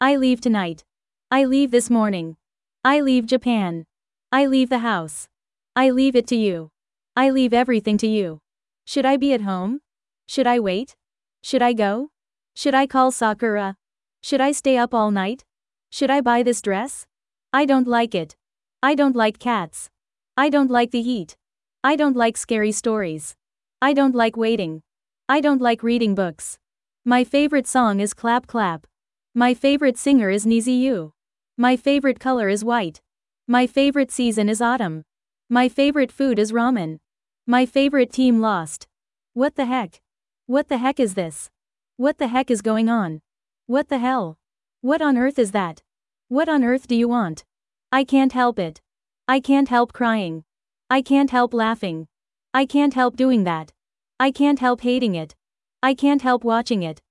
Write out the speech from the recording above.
I leave tonight. I leave this morning. I leave Japan. I leave the house. I leave it to you. I leave everything to you. Should I be at home? Should I wait? Should I go? Should I call Sakura? Should I stay up all night? Should I buy this dress? I don't like it. I don't like cats. I don't like the heat. I don't like scary stories. I don't like waiting. I don't like reading books. My favorite song is Clap Clap. My favorite singer is Niziu. My favorite color is white. My favorite season is autumn. My favorite food is ramen. My favorite team lost. What the heck? What the heck is this? What the heck is going on? What the hell? What on earth is that? What on earth do you want? I can't help it. I can't help crying. I can't help laughing. I can't help doing that. I can't help hating it. I can't help watching it.